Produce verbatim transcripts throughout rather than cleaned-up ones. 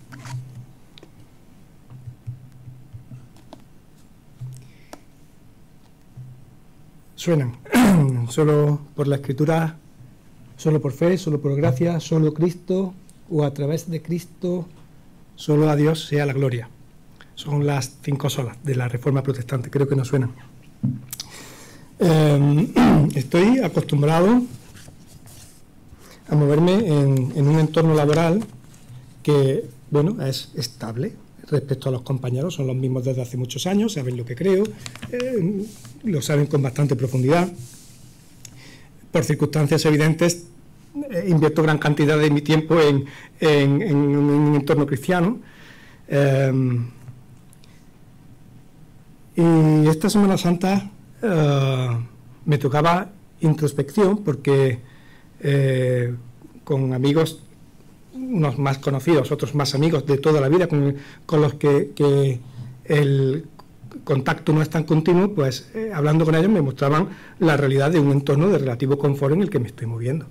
Suenan. Solo por la Escritura, solo por fe, solo por gracia, solo Cristo, o a través de Cristo, solo a Dios sea la gloria. Son las cinco solas de la Reforma Protestante, creo que no suenan. Eh, estoy acostumbrado a moverme en, en un entorno laboral que, bueno, es estable respecto a los compañeros, son los mismos desde hace muchos años, saben lo que creo, eh, lo saben con bastante profundidad. Por circunstancias evidentes, eh, invierto gran cantidad de mi tiempo en, en, en un entorno cristiano. Eh, y esta Semana Santa eh, me tocaba introspección porque eh, con amigos, unos más conocidos, otros más amigos de toda la vida, con, con los que, que el contacto no es tan continuo, pues eh, hablando con ellos me mostraban la realidad de un entorno de relativo confort en el que me estoy moviendo.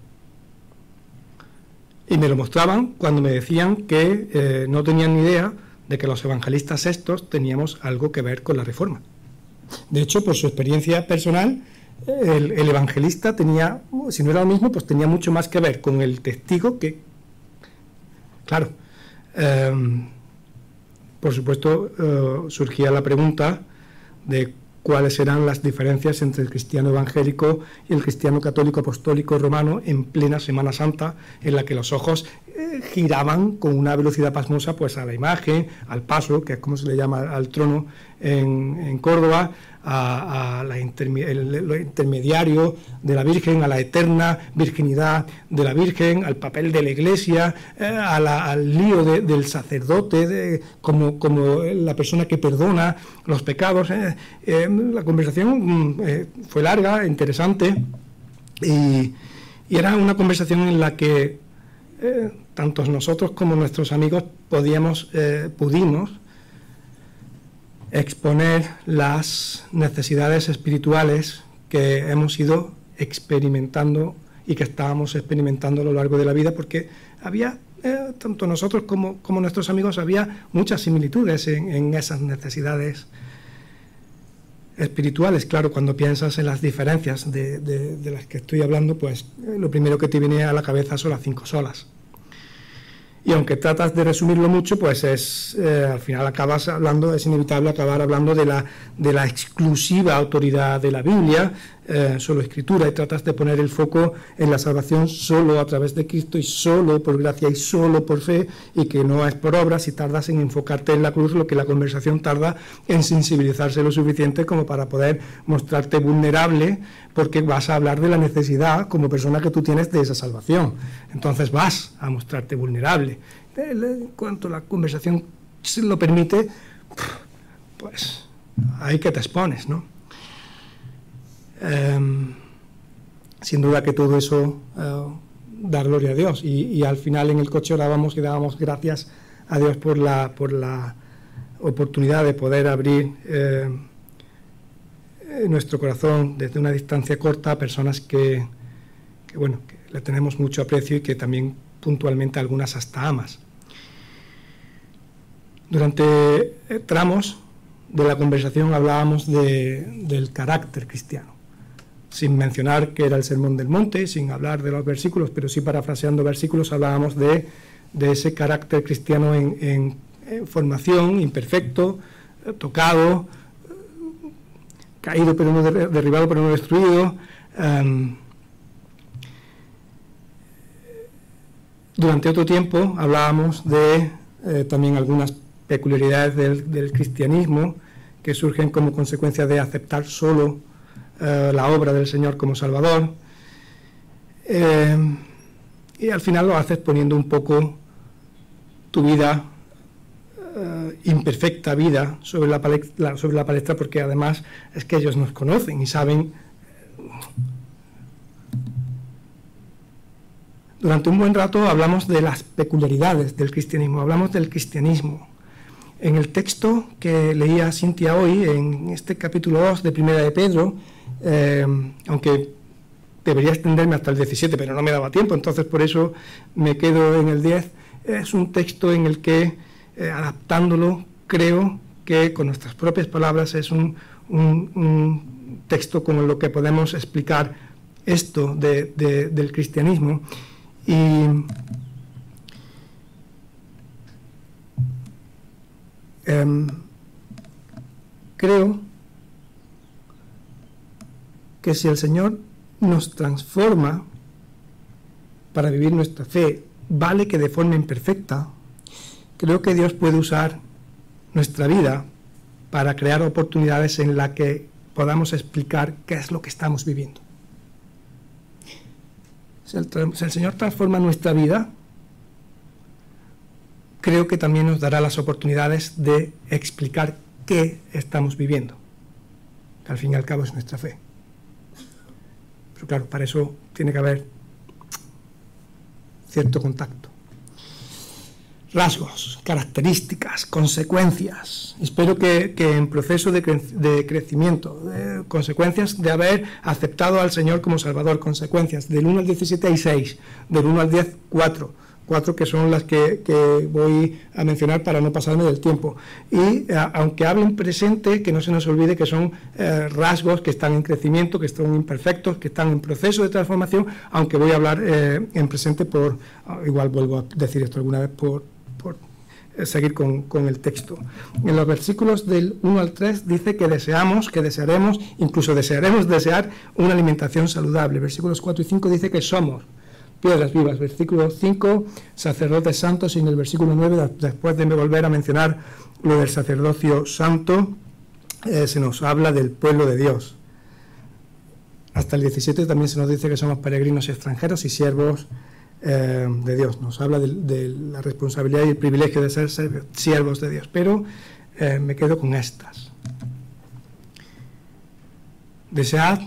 Y me lo mostraban cuando me decían que eh, no tenían ni idea de que los evangelistas estos teníamos algo que ver con la Reforma. De hecho, por su experiencia personal, el, el evangelista tenía, si no era lo mismo, pues tenía mucho más que ver con el testigo que... Claro, eh, por supuesto, eh, surgía la pregunta de cuáles eran las diferencias entre el cristiano evangélico y el cristiano católico apostólico romano en plena Semana Santa, en la que los ojos eh, giraban con una velocidad pasmosa pues a la imagen, al paso, que es como se le llama al trono en, en Córdoba, a, a la intermi el, lo intermediario de la Virgen, a la eterna virginidad de la Virgen, al papel de la Iglesia, eh, a la, al lío de, del sacerdote, de, como, como la persona que perdona los pecados. Eh, eh, la conversación eh, fue larga, interesante, y, y era una conversación en la que eh, tanto nosotros como nuestros amigos podíamos, eh, pudimos exponer las necesidades espirituales que hemos ido experimentando y que estábamos experimentando a lo largo de la vida, porque había, eh, tanto nosotros como, como nuestros amigos, había muchas similitudes en, en esas necesidades espirituales. Claro, cuando piensas en las diferencias de, de, de las que estoy hablando, pues eh, lo primero que te viene a la cabeza son las cinco solas. Y aunque tratas de resumirlo mucho, pues es eh, al final acabas hablando, es inevitable acabar hablando de la, de la exclusiva autoridad de la Biblia, eh, solo escritura, y tratas de poner el foco en la salvación solo a través de Cristo y solo por gracia y solo por fe, y que no es por obras, y tardas en enfocarte en la cruz, lo que la conversación tarda en sensibilizarse lo suficiente como para poder mostrarte vulnerable, porque vas a hablar de la necesidad como persona que tú tienes de esa salvación. Entonces vas a mostrarte vulnerable. En cuanto la conversación se lo permite, pues ahí que te expones, ¿no? Eh, sin duda que todo eso eh, da gloria a Dios, y, y al final en el coche orábamos y dábamos gracias a Dios por la, por la oportunidad de poder abrir eh, nuestro corazón desde una distancia corta a personas que, que, bueno, que le tenemos mucho aprecio y que también puntualmente algunas hasta amas. Durante eh, tramos de la conversación hablábamos de, del carácter cristiano, sin mencionar que era el Sermón del Monte, sin hablar de los versículos, pero sí parafraseando versículos hablábamos de, de ese carácter cristiano en, en, en formación, imperfecto, eh, tocado, eh, caído pero no der, derribado pero no destruido. Um, durante otro tiempo hablábamos de eh, también algunas peculiaridades del, del cristianismo que surgen como consecuencia de aceptar solo eh, la obra del Señor como Salvador, eh, y al final lo haces poniendo un poco tu vida, eh, imperfecta vida, sobre la, palestra, sobre la palestra, porque además es que ellos nos conocen y saben. Durante un buen rato hablamos de las peculiaridades del cristianismo, hablamos del cristianismo. En el texto que leía Cintia hoy, en este capítulo dos de Primera de Pedro, eh, aunque debería extenderme hasta el diecisiete, pero no me daba tiempo, entonces por eso me quedo en el diez, es un texto en el que eh, adaptándolo, creo que con nuestras propias palabras es un, un, un texto con lo que podemos explicar esto de, de, del cristianismo. Y eh, creo que si el Señor nos transforma para vivir nuestra fe, vale que de forma imperfecta, creo que Dios puede usar nuestra vida para crear oportunidades en las que podamos explicar qué es lo que estamos viviendo. Si el, si el Señor transforma nuestra vida, creo que también nos dará las oportunidades de explicar qué estamos viviendo, que al fin y al cabo es nuestra fe. Pero claro, para eso tiene que haber cierto contacto. Rasgos, características, consecuencias. Espero que, que en proceso de, cre de crecimiento, de consecuencias de haber aceptado al Señor como Salvador, consecuencias del uno al diecisiete hay seis, del uno al diez, cuatro. Cuatro que son las que, que voy a mencionar para no pasarme del tiempo. Y eh, aunque hable en presente, que no se nos olvide que son eh, rasgos que están en crecimiento, que están imperfectos, que están en proceso de transformación, aunque voy a hablar eh, en presente por, igual vuelvo a decir esto alguna vez, por, por eh, seguir con, con el texto. En los versículos del uno al tres dice que deseamos, que desearemos, incluso desearemos desear una alimentación saludable. Versículos cuatro y cinco dice que somos piedras vivas. Versículo cinco, sacerdotes santos, y en el versículo nueve, después de volver a mencionar lo del sacerdocio santo, eh, se nos habla del pueblo de Dios. Hasta el diecisiete también se nos dice que somos peregrinos y extranjeros y siervos eh, de Dios. Nos habla de, de la responsabilidad y el privilegio de ser, ser siervos de Dios, pero eh, me quedo con estas. Desead,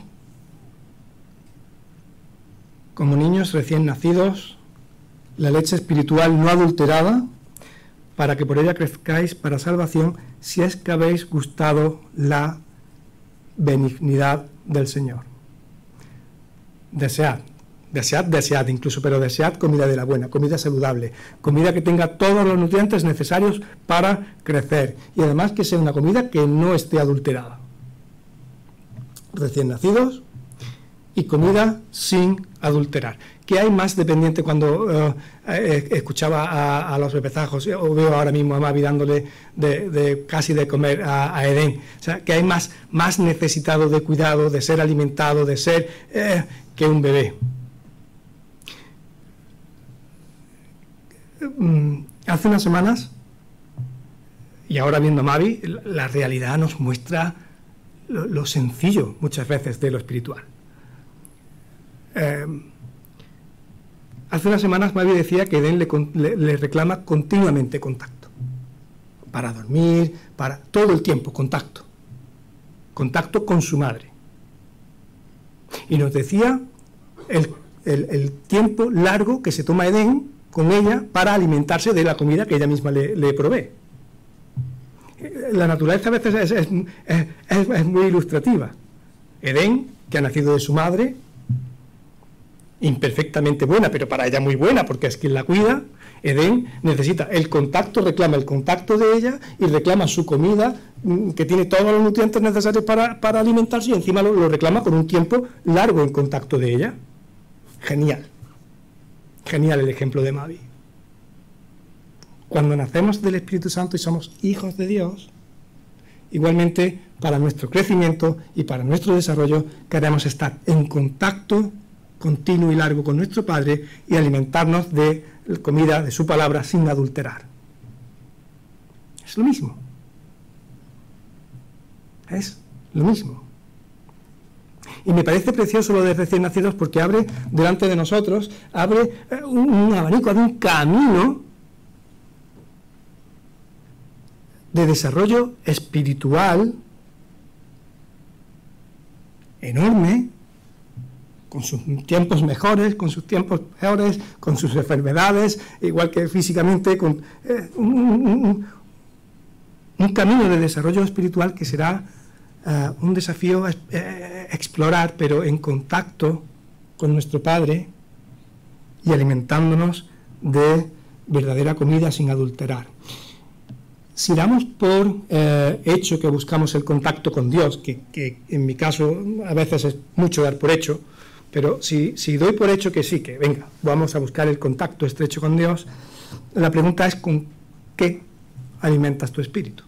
como niños recién nacidos, la leche espiritual no adulterada, para que por ella crezcáis para salvación, si es que habéis gustado la benignidad del Señor. Desead, desead, desead incluso, pero desead comida de la buena, comida saludable, comida que tenga todos los nutrientes necesarios para crecer, y además que sea una comida que no esté adulterada. Recién nacidos, y comida sin adulterar. ¿Qué hay más dependiente? Cuando uh, eh, escuchaba a, a los bebezajos, o veo ahora mismo a Mavi dándole de, de, casi de comer a, a Edén, o sea, ¿qué hay más, más necesitado de cuidado, de ser alimentado, de ser eh, que un bebé? Um, hace unas semanas, y ahora viendo a Mavi, la, la realidad nos muestra lo, lo sencillo muchas veces de lo espiritual. Eh, hace unas semanas Mavi decía que Edén le, le, le reclama continuamente contacto, para dormir, para todo el tiempo, contacto, contacto con su madre, y nos decía el, el, el tiempo largo que se toma Edén con ella para alimentarse de la comida que ella misma le, le provee. La naturaleza a veces es, es, es, es, es muy ilustrativa. Edén, que ha nacido de su madre, imperfectamente buena, pero para ella muy buena, porque es quien la cuida. Edén necesita el contacto, reclama el contacto de ella y reclama su comida, que tiene todos los nutrientes necesarios para, para alimentarse, y encima lo, lo reclama por un tiempo largo en contacto de ella. Genial. Genial el ejemplo de Mavi. Cuando nacemos del Espíritu Santo y somos hijos de Dios, igualmente para nuestro crecimiento y para nuestro desarrollo queremos estar en contacto continuo y largo con nuestro Padre y alimentarnos de comida de su palabra sin adulterar. Es lo mismo. Es lo mismo. Y me parece precioso lo de recién nacidos, porque abre delante de nosotros, abre un, un abanico, abre un camino de desarrollo espiritual enorme, con sus tiempos mejores, con sus tiempos peores, con sus enfermedades, igual que físicamente, con eh, un, un, un camino de desarrollo espiritual que será uh, un desafío eh, explorar, pero en contacto con nuestro Padre y alimentándonos de verdadera comida sin adulterar. si damos por eh, hecho que buscamos el contacto con Dios, que, que en mi caso a veces es mucho dar por hecho, pero si, si doy por hecho que sí, que venga, vamos a buscar el contacto estrecho con Dios, la pregunta es ¿con qué alimentas tu espíritu?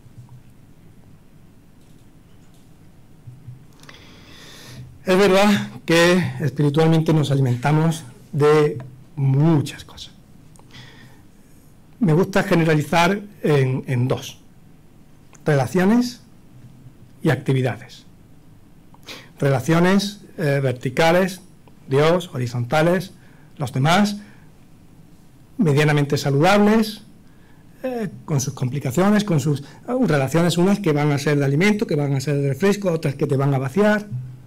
Es verdad que espiritualmente nos alimentamos de muchas cosas. Me gusta generalizar en, en dos: relaciones y actividades. Relaciones eh, verticales, Dios, horizontales, los demás, medianamente saludables, eh, con sus complicaciones, con sus uh, relaciones, unas que van a ser de alimento, que van a ser de refresco, otras que te van a vaciar.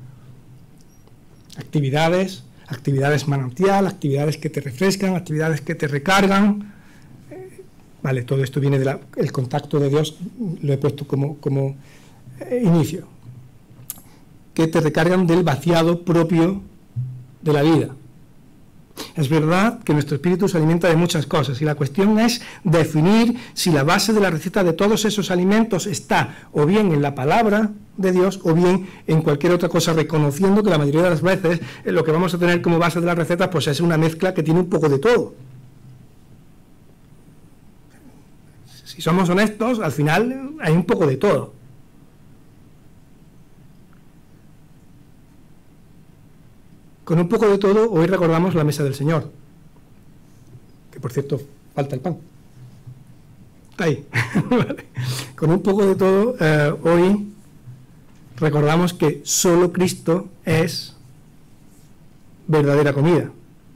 Actividades, actividades manantial, actividades que te refrescan, actividades que te recargan. Eh, vale, todo esto viene del contacto de Dios, lo he puesto como, como eh, inicio. Que te recargan del vaciado propio de la vida. Es verdad que nuestro espíritu se alimenta de muchas cosas y la cuestión es definir si la base de la receta de todos esos alimentos está o bien en la palabra de Dios o bien en cualquier otra cosa, reconociendo que la mayoría de las veces lo que vamos a tener como base de la receta pues es una mezcla que tiene un poco de todo. Si somos honestos, al final hay un poco de todo. Con un poco de todo, hoy recordamos la mesa del Señor, que por cierto, falta el pan. Está ahí. Vale. Con un poco de todo, eh, hoy recordamos que solo Cristo es verdadera comida.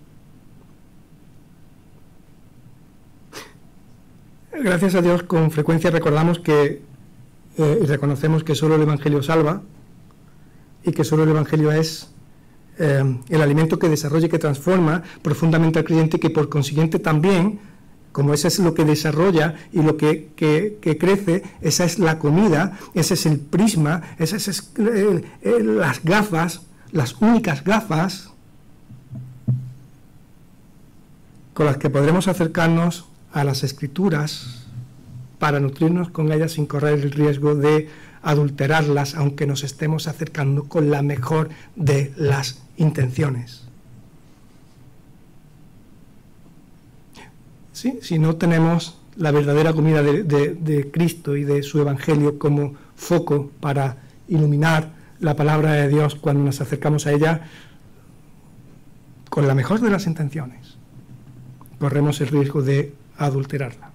Gracias a Dios, con frecuencia recordamos que eh, y reconocemos que solo el Evangelio salva y que solo el Evangelio es Eh, el alimento que desarrolla y que transforma profundamente al creyente y que por consiguiente también, como ese es lo que desarrolla y lo que, que, que crece, esa es la comida, ese es el prisma, esas es eh, eh, las gafas, las únicas gafas con las que podremos acercarnos a las Escrituras para nutrirnos con ellas sin correr el riesgo de adulterarlas, aunque nos estemos acercando con la mejor de las intenciones. ¿Sí? Si no tenemos la verdadera comida de, de, de Cristo y de su Evangelio como foco para iluminar la palabra de Dios cuando nos acercamos a ella, con la mejor de las intenciones, corremos el riesgo de adulterarla.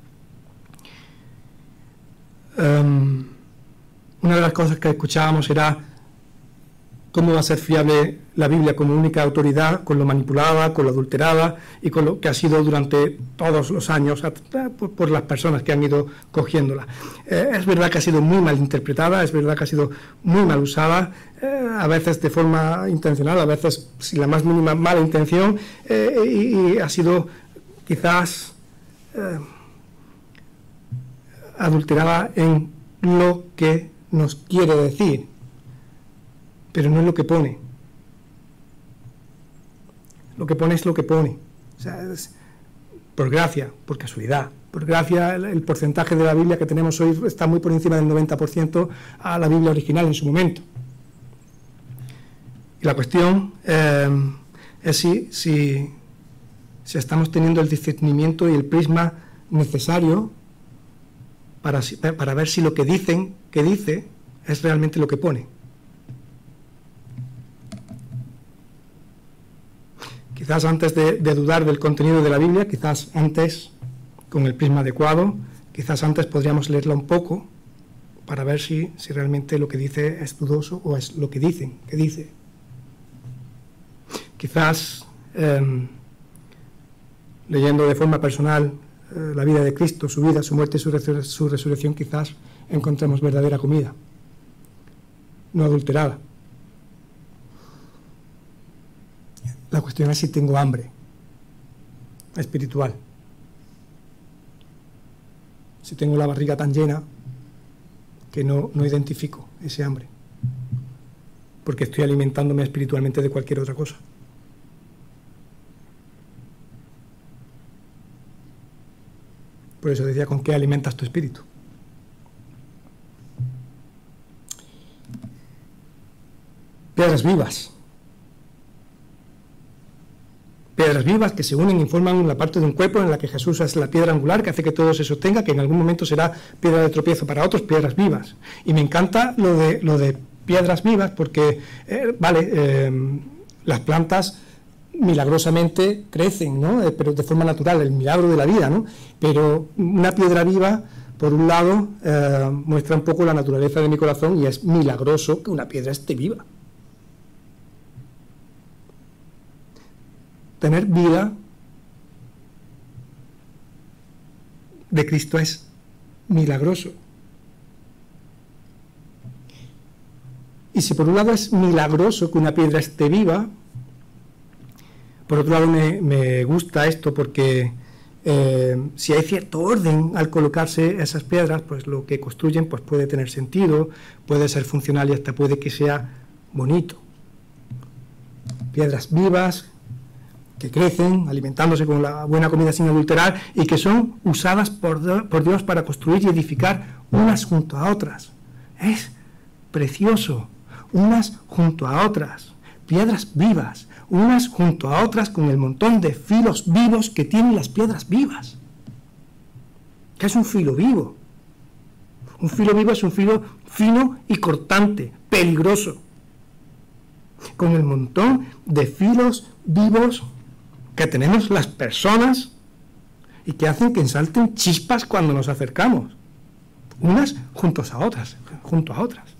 Um, Una de las cosas que escuchábamos era cómo va a ser fiable la Biblia como única autoridad, con lo manipulada, con lo adulterada y con lo que ha sido durante todos los años por, por las personas que han ido cogiéndola. Eh, es verdad que ha sido muy mal interpretada, es verdad que ha sido muy mal usada, eh, a veces de forma intencional, a veces sin la más mínima mala intención, eh, y, y ha sido quizás eh, adulterada en lo que nos quiere decir, pero no es lo que pone. Lo que pone es lo que pone. O sea, es por gracia, por casualidad. Por gracia, el, el porcentaje de la Biblia que tenemos hoy está muy por encima del noventa por ciento a la Biblia original en su momento. Y la cuestión eh, es si, si, si estamos teniendo el discernimiento y el prisma necesario para, para ver si lo que dicen que dice es realmente lo que pone. Quizás antes de, de dudar del contenido de la Biblia, quizás antes, con el prisma adecuado, quizás antes podríamos leerla un poco para ver si, si realmente lo que dice es dudoso o es lo que dicen que dice. Quizás eh, leyendo de forma personal eh, la vida de Cristo, su vida, su muerte y su, resur su resurrección, quizás encontremos verdadera comida, no adulterada. La cuestión es si tengo hambre espiritual, si tengo la barriga tan llena que no, no identifico ese hambre, porque estoy alimentándome espiritualmente de cualquier otra cosa. Por eso decía, ¿con qué alimentas tu espíritu? Piedras vivas. Piedras vivas que se unen y forman la parte de un cuerpo en la que Jesús es la piedra angular que hace que todo se sostenga, que en algún momento será piedra de tropiezo para otros, piedras vivas. Y me encanta lo de, lo de piedras vivas porque, eh, vale, eh, las plantas milagrosamente crecen, ¿no? Eh, pero de forma natural, el milagro de la vida, ¿no? Pero una piedra viva, por un lado, eh, muestra un poco la naturaleza de mi corazón y es milagroso que una piedra esté viva. Tener vida de Cristo es milagroso. Y si por un lado es milagroso que una piedra esté viva, por otro lado me, me gusta esto porque eh, si hay cierto orden al colocarse esas piedras, pues lo que construyen pues puede tener sentido, puede ser funcional y hasta puede que sea bonito. Piedras vivas que crecen, alimentándose con la buena comida sin adulterar y que son usadas por, por Dios para construir y edificar unas junto a otras. Es precioso, unas junto a otras, piedras vivas, unas junto a otras con el montón de filos vivos que tienen las piedras vivas. ¿Qué es un filo vivo? Un filo vivo es un filo fino y cortante, peligroso, con el montón de filos vivos que tenemos las personas y que hacen que salten chispas cuando nos acercamos, unas juntos a otras, junto a otras.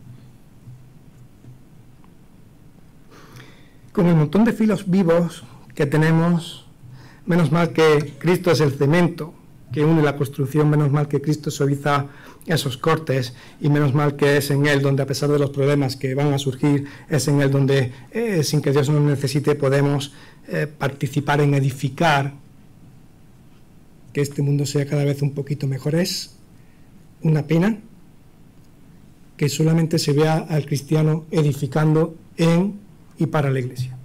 Con el montón de filos vivos que tenemos, menos mal que Cristo es el cemento que une la construcción, menos mal que Cristo suaviza esos cortes y menos mal que es en Él donde, a pesar de los problemas que van a surgir, es en Él donde, eh, sin que Dios nos necesite, podemos eh, participar en edificar que este mundo sea cada vez un poquito mejor. Es una pena que solamente se vea al cristiano edificando en y para la Iglesia.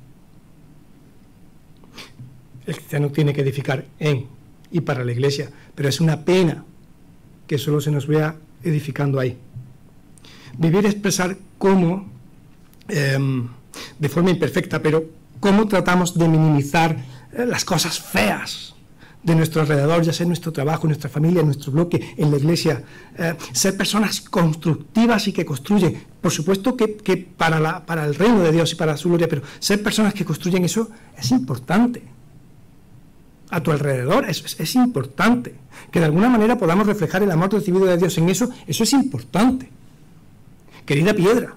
El cristiano tiene que edificar en y para la Iglesia, pero es una pena que solo se nos vea edificando ahí. Vivir es expresar cómo, eh, de forma imperfecta, pero cómo tratamos de minimizar eh, las cosas feas de nuestro alrededor, ya sea en nuestro trabajo, en nuestra familia, en nuestro bloque, en la Iglesia. Eh, ser personas constructivas y que construyen. Por supuesto que, que para, la, para el reino de Dios y para su gloria, pero ser personas que construyen eso es importante. A tu alrededor, eso es, es importante. Que de alguna manera podamos reflejar el amor recibido de Dios en eso, eso es importante. Querida piedra,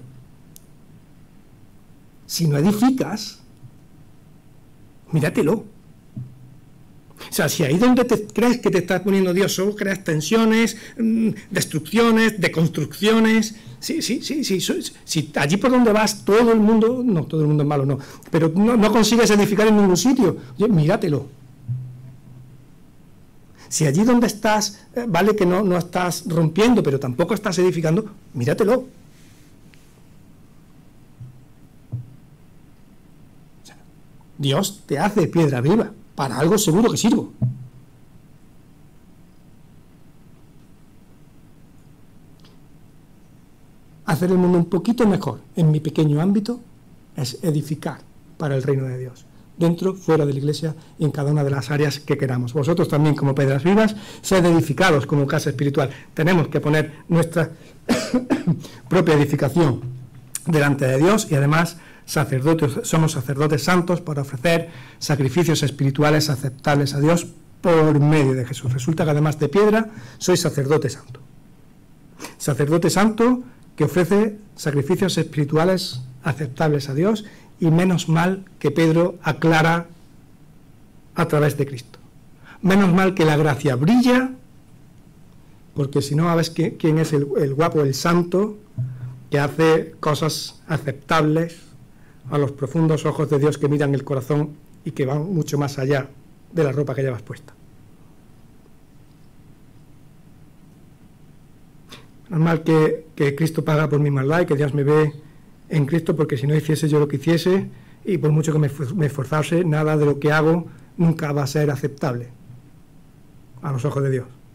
si no edificas, míratelo. O sea, si ahí donde te crees que te está poniendo Dios solo creas tensiones, mmm, destrucciones, deconstrucciones, sí, sí, sí, sí, sí, si allí por donde vas todo el mundo, no, todo el mundo es malo, no, pero no, no consigues edificar en ningún sitio, oye, míratelo. Si allí donde estás, eh, vale que no, no estás rompiendo, pero tampoco estás edificando, míratelo. O sea, Dios te hace piedra viva, para algo seguro que sirvo. Hacer el mundo un poquito mejor en mi pequeño ámbito es edificar para el reino de Dios. Dentro, fuera de la Iglesia y en cada una de las áreas que queramos. Vosotros también, como piedras vivas, sed edificados como casa espiritual. Tenemos que poner nuestra propia edificación delante de Dios y además sacerdotes, somos sacerdotes santos para ofrecer sacrificios espirituales aceptables a Dios por medio de Jesús. Resulta que además de piedra, soy sacerdote santo. Sacerdote santo que ofrece sacrificios espirituales aceptables a Dios. Y menos mal que Pedro aclara a través de Cristo. Menos mal que la gracia brilla, porque si no, sabes quién es el, el guapo, el santo, que hace cosas aceptables a los profundos ojos de Dios que miran el corazón y que van mucho más allá de la ropa que llevas puesta. Menos mal que, que Cristo paga por mi maldad y que Dios me ve en Cristo, porque si no hiciese yo lo que hiciese, y por mucho que me, me esforzase, nada de lo que hago nunca va a ser aceptable a los ojos de Dios.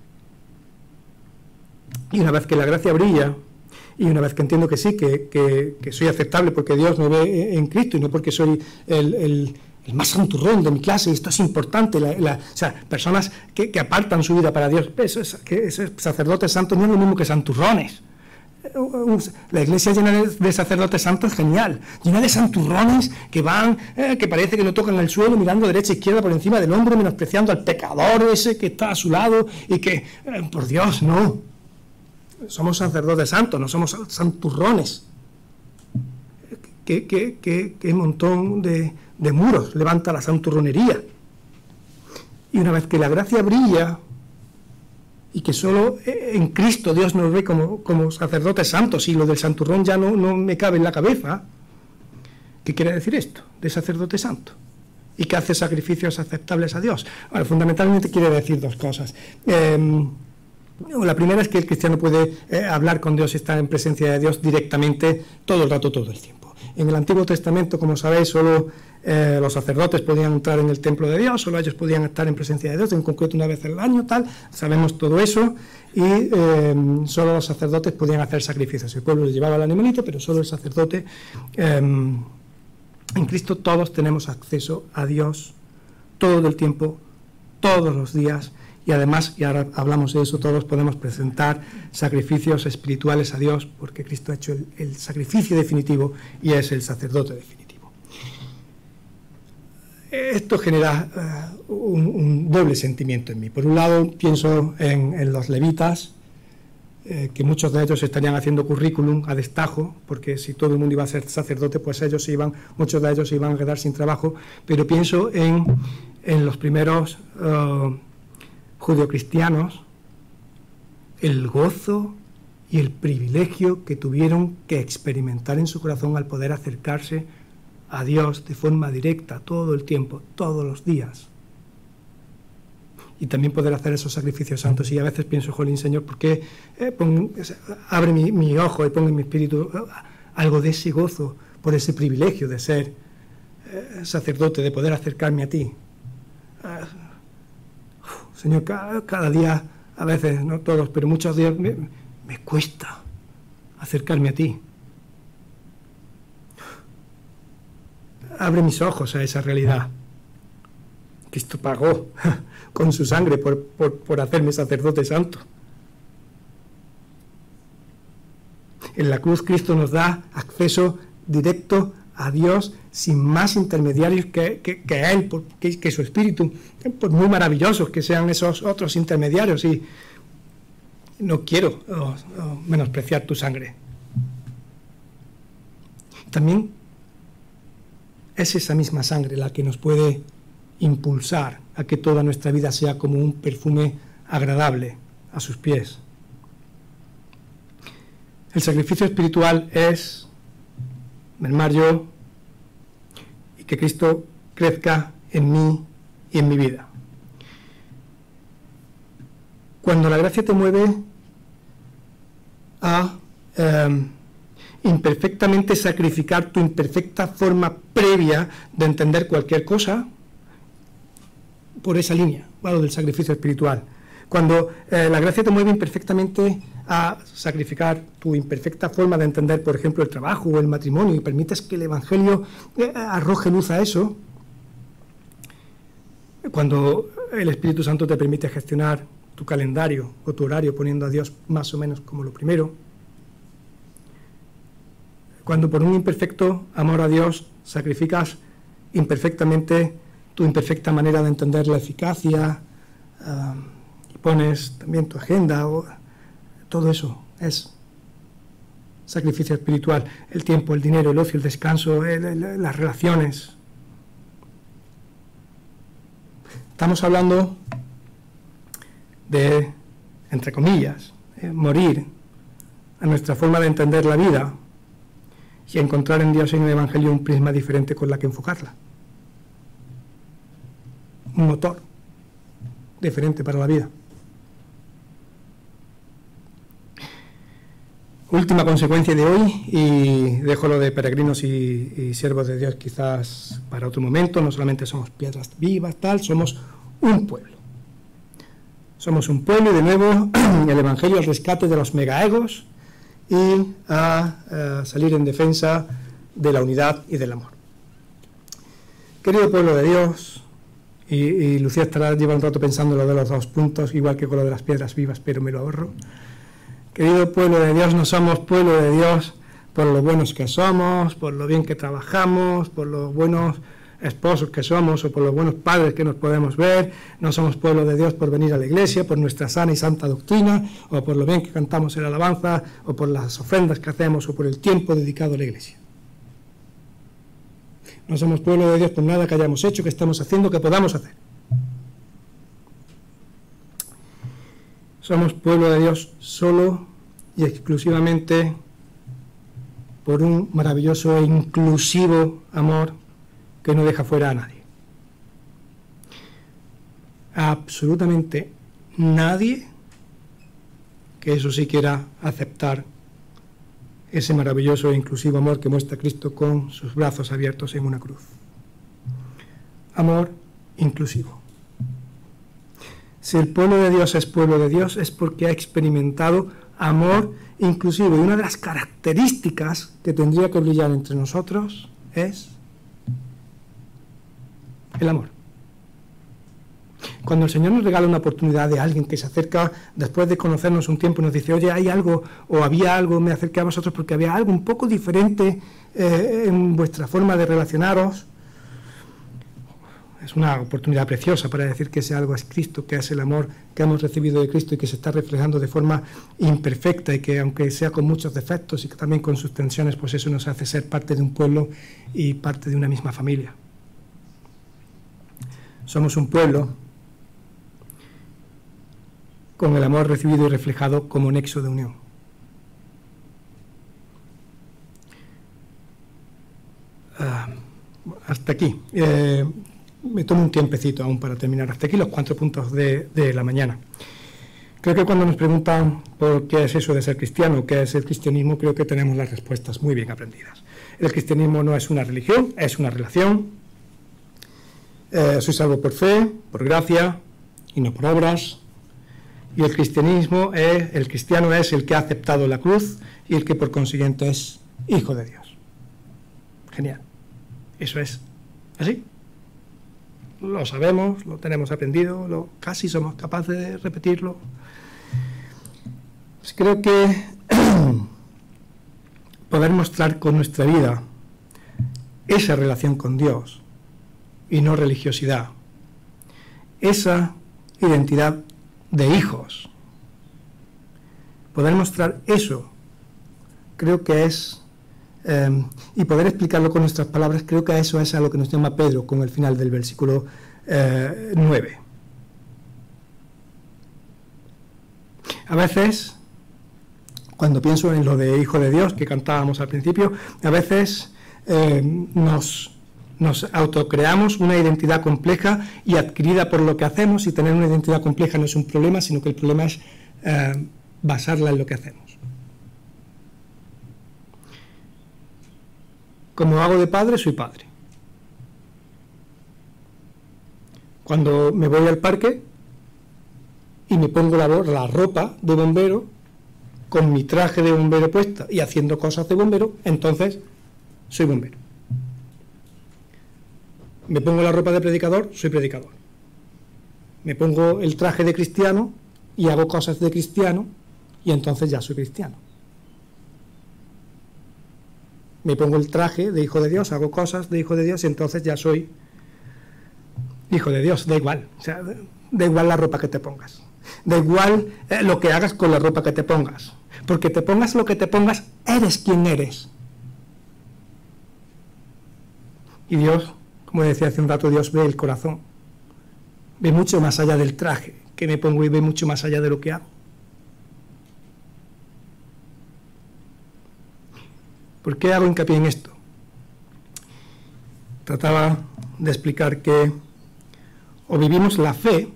Y una vez que la gracia brilla, y una vez que entiendo que sí, que, que, que soy aceptable porque Dios me ve en Cristo y no porque soy el, el, el más santurrón de mi clase, y esto es importante, la, la, o sea, personas que, que apartan su vida para Dios, eso es, que ese sacerdotes santos no es lo mismo que santurrones. La iglesia llena de, de sacerdotes santos, genial, llena de santurrones que van, eh, que parece que no tocan el suelo, mirando derecha e izquierda por encima del hombro, menospreciando al pecador ese que está a su lado y que, eh, por Dios, no. Somos sacerdotes santos, no somos santurrones. ¿Qué, qué, qué, qué montón de, de muros levanta la santurronería? Y una vez que la gracia brilla, y que solo en Cristo Dios nos ve como, como sacerdotes santos, y lo del santurrón ya no, no me cabe en la cabeza. ¿Qué quiere decir esto de sacerdote santo? ¿Y que hace sacrificios aceptables a Dios? Bueno, fundamentalmente quiere decir dos cosas. Eh, la primera es que el cristiano puede eh, hablar con Dios y estar en presencia de Dios directamente todo el rato, todo el tiempo. En el Antiguo Testamento, como sabéis, solo eh, los sacerdotes podían entrar en el templo de Dios, solo ellos podían estar en presencia de Dios, en concreto una vez al año, tal, sabemos todo eso, y eh, solo los sacerdotes podían hacer sacrificios. El pueblo le llevaba el animalito, pero solo el sacerdote. Eh, en Cristo todos tenemos acceso a Dios todo el tiempo, todos los días, y además, y ahora hablamos de eso, todos podemos presentar sacrificios espirituales a Dios, porque Cristo ha hecho el, el sacrificio definitivo y es el sacerdote definitivo. Esto genera uh, un, un doble sentimiento en mí. Por un lado, pienso en, en los levitas, eh, que muchos de ellos estarían haciendo currículum a destajo, porque si todo el mundo iba a ser sacerdote, pues ellos iban, muchos de ellos se iban a quedar sin trabajo, pero pienso en, en los primeros Uh, judeocristianos, el gozo y el privilegio que tuvieron que experimentar en su corazón al poder acercarse a Dios de forma directa todo el tiempo, todos los días, y también poder hacer esos sacrificios santos. Y a veces pienso, jolín, Señor, ¿por qué eh, pon, abre mi, mi ojo y pon en mi espíritu eh, algo de ese gozo por ese privilegio de ser eh, sacerdote, de poder acercarme a ti? Eh, Señor, cada, cada día, a veces, no todos, pero muchos días me, me cuesta acercarme a ti. Abre mis ojos a esa realidad. Cristo pagó con su sangre por, por, por hacerme sacerdote santo. En la cruz Cristo nos da acceso directo a Dios sin más intermediarios que, que, que Él, que, que su Espíritu, por muy maravillosos que sean esos otros intermediarios, y no quiero oh, oh, menospreciar tu sangre. También es esa misma sangre la que nos puede impulsar a que toda nuestra vida sea como un perfume agradable a sus pies. El sacrificio espiritual es mermar yo y que Cristo crezca en mí y en mi vida. Cuando la gracia te mueve a eh, imperfectamente sacrificar tu imperfecta forma previa de entender cualquier cosa, por esa línea, va lo del sacrificio espiritual. Cuando eh, la gracia te mueve imperfectamente a sacrificar tu imperfecta forma de entender, por ejemplo, el trabajo o el matrimonio, y permites que el Evangelio eh, arroje luz a eso, cuando el Espíritu Santo te permite gestionar tu calendario o tu horario poniendo a Dios más o menos como lo primero, cuando por un imperfecto amor a Dios sacrificas imperfectamente tu imperfecta manera de entender la eficacia, uh, y pones también tu agenda, o, todo eso es sacrificio espiritual. El tiempo, el dinero, el ocio, el descanso, el, el, las relaciones. Estamos hablando de, entre comillas, eh, morir a nuestra forma de entender la vida y encontrar en Dios y en el Evangelio un prisma diferente con la que enfocarla. Un motor diferente para la vida. Última consecuencia de hoy, y dejo lo de peregrinos y, y siervos de Dios quizás para otro momento. No solamente somos piedras vivas, tal, somos un pueblo. Somos un pueblo, y de nuevo el Evangelio al rescate de los megaegos y a, a salir en defensa de la unidad y del amor. Querido pueblo de Dios, y, y Lucía estará lleva un rato pensando lo de los dos puntos, igual que con lo de las piedras vivas, pero me lo ahorro. Querido pueblo de Dios, no somos pueblo de Dios por lo buenos que somos, por lo bien que trabajamos, por los buenos esposos que somos o por los buenos padres que nos podemos ver. No somos pueblo de Dios por venir a la iglesia, por nuestra sana y santa doctrina, o por lo bien que cantamos en la alabanza, o por las ofrendas que hacemos, o por el tiempo dedicado a la iglesia. No somos pueblo de Dios por nada que hayamos hecho, que estamos haciendo, que podamos hacer. Somos pueblo de Dios solo y exclusivamente por un maravilloso e inclusivo amor que no deja fuera a nadie. Absolutamente nadie que eso sí quiera aceptar ese maravilloso e inclusivo amor que muestra Cristo con sus brazos abiertos en una cruz. Amor inclusivo. Si el pueblo de Dios es pueblo de Dios es porque ha experimentado amor inclusivo. Y una de las características que tendría que brillar entre nosotros es el amor. Cuando el Señor nos regala una oportunidad de alguien que se acerca después de conocernos un tiempo y nos dice, oye, hay algo, o había algo, me acerqué a vosotros porque había algo un poco diferente eh, en vuestra forma de relacionaros, es una oportunidad preciosa para decir que ese algo es Cristo, que es el amor que hemos recibido de Cristo y que se está reflejando de forma imperfecta y que aunque sea con muchos defectos y que también con sus tensiones, pues eso nos hace ser parte de un pueblo y parte de una misma familia. Somos un pueblo con el amor recibido y reflejado como nexo de unión. Uh, hasta aquí. Eh, me tomo un tiempecito aún para terminar. Hasta aquí los cuatro puntos de, de la mañana. Creo que cuando nos preguntan por qué es eso de ser cristiano, qué es el cristianismo, creo que tenemos las respuestas muy bien aprendidas. El cristianismo no es una religión, es una relación. Eh, soy salvo por fe, por gracia y no por obras. Y el cristianismo es, el cristiano es el que ha aceptado la cruz y el que por consiguiente es hijo de Dios. Genial. Eso es así. Lo sabemos, lo tenemos aprendido, lo, casi somos capaces de repetirlo. Pues creo que poder mostrar con nuestra vida esa relación con Dios y no religiosidad, esa identidad de hijos, poder mostrar eso, creo que es, eh, y poder explicarlo con nuestras palabras, creo que eso es a lo que nos llama Pedro con el final del versículo eh, nueve. A veces, cuando pienso en lo de Hijo de Dios que cantábamos al principio, a veces eh, nos... Nos autocreamos una identidad compleja y adquirida por lo que hacemos, y tener una identidad compleja no es un problema, sino que el problema es eh, basarla en lo que hacemos. Como hago de padre, soy padre. Cuando me voy al parque y me pongo la, la ropa de bombero, con mi traje de bombero puesta y haciendo cosas de bombero, entonces soy bombero. Me pongo la ropa de predicador, soy predicador. Me pongo el traje de cristiano y hago cosas de cristiano y entonces ya soy cristiano. Me pongo el traje de hijo de Dios, hago cosas de hijo de Dios y entonces ya soy hijo de Dios. Da igual, o sea, da igual la ropa que te pongas. Da igual eh, lo que hagas con la ropa que te pongas. Porque te pongas lo que te pongas, eres quien eres. Y Dios, como decía hace un rato, Dios ve el corazón, ve mucho más allá del traje que me pongo y ve mucho más allá de lo que hago. ¿Por qué hago hincapié en esto? Trataba de explicar que o vivimos la fe,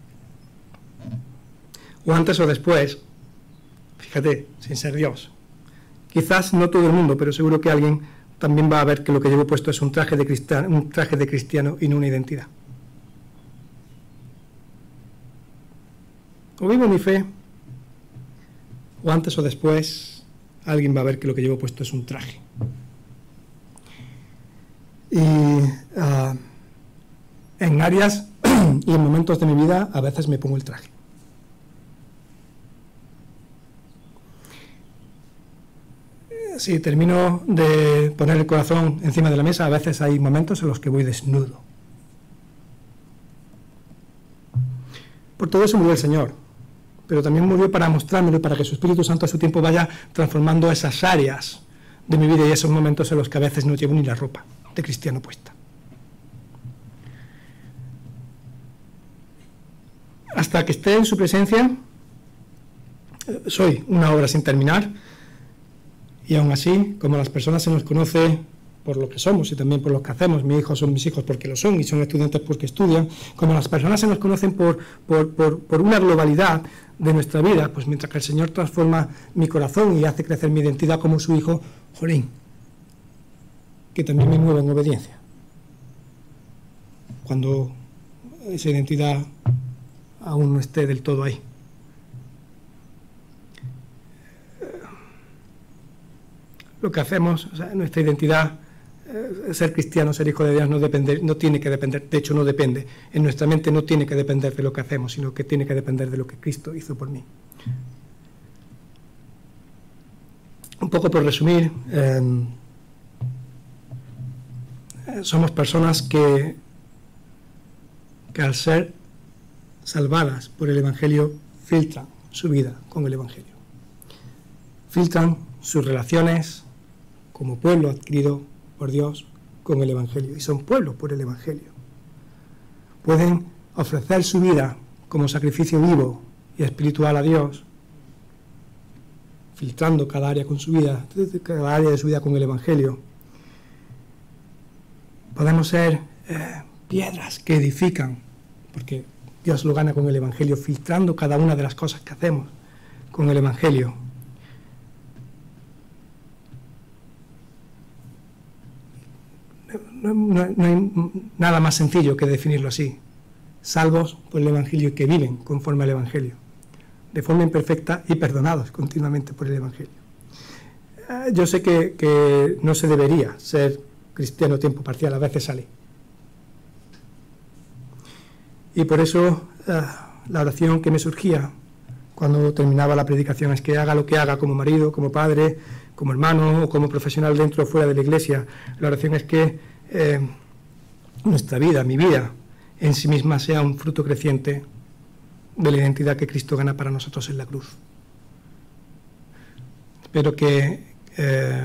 o antes o después, fíjate, sin ser Dios. Quizás no todo el mundo, pero seguro que alguien también va a ver que lo que llevo puesto es un traje de cristiano, un traje de cristiano y no una identidad. O vivo mi fe, o antes o después alguien va a ver que lo que llevo puesto es un traje. Y uh, en áreas y en momentos de mi vida a veces me pongo el traje. Si termino de poner el corazón encima de la mesa, a veces hay momentos en los que voy desnudo. Por todo eso murió el Señor, pero también murió para mostrármelo y para que su Espíritu Santo a su tiempo vaya transformando esas áreas de mi vida y esos momentos en los que a veces no llevo ni la ropa de cristiano puesta. Hasta que esté en su presencia, soy una obra sin terminar, y aún así, como las personas se nos conoce por lo que somos y también por lo que hacemos, mis hijos son mis hijos porque lo son y son estudiantes porque estudian, como las personas se nos conocen por, por, por, por una globalidad de nuestra vida, pues mientras que el Señor transforma mi corazón y hace crecer mi identidad como su hijo, jolín, que también me mueve en obediencia. Cuando esa identidad aún no esté del todo ahí. Lo que hacemos, o sea, nuestra identidad, eh, ser cristiano, ser hijo de Dios, no depende, no tiene que depender, de hecho no depende, en nuestra mente no tiene que depender de lo que hacemos, sino que tiene que depender de lo que Cristo hizo por mí. Un poco por resumir, eh, somos personas que, que al ser salvadas por el Evangelio, filtran su vida con el Evangelio. Filtran sus relaciones como pueblo adquirido por Dios con el Evangelio. Y son pueblo por el Evangelio. Pueden ofrecer su vida como sacrificio vivo y espiritual a Dios, filtrando cada área con su vida, cada área de su vida con el Evangelio. Podemos ser eh, piedras que edifican, porque Dios lo gana con el Evangelio, filtrando cada una de las cosas que hacemos con el Evangelio. No, no, no hay nada más sencillo que definirlo así. Salvos por el Evangelio y que viven conforme al Evangelio, de forma imperfecta y perdonados continuamente por el Evangelio. Yo sé que, que no se debería ser cristiano a tiempo parcial, a veces sale. Y por eso uh, la oración que me surgía cuando terminaba la predicación es que haga lo que haga como marido, como padre, como hermano o como profesional dentro o fuera de la iglesia. La oración es que eh, nuestra vida, mi vida, en sí misma sea un fruto creciente de la identidad que Cristo gana para nosotros en la cruz. Espero que eh,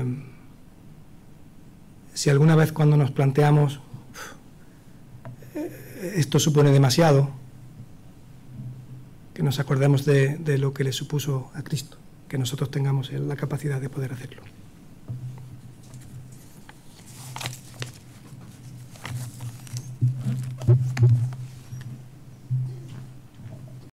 si alguna vez cuando nos planteamos eh, esto supone demasiado, que nos acordemos de, de lo que le supuso a Cristo, que nosotros tengamos la capacidad de poder hacerlo.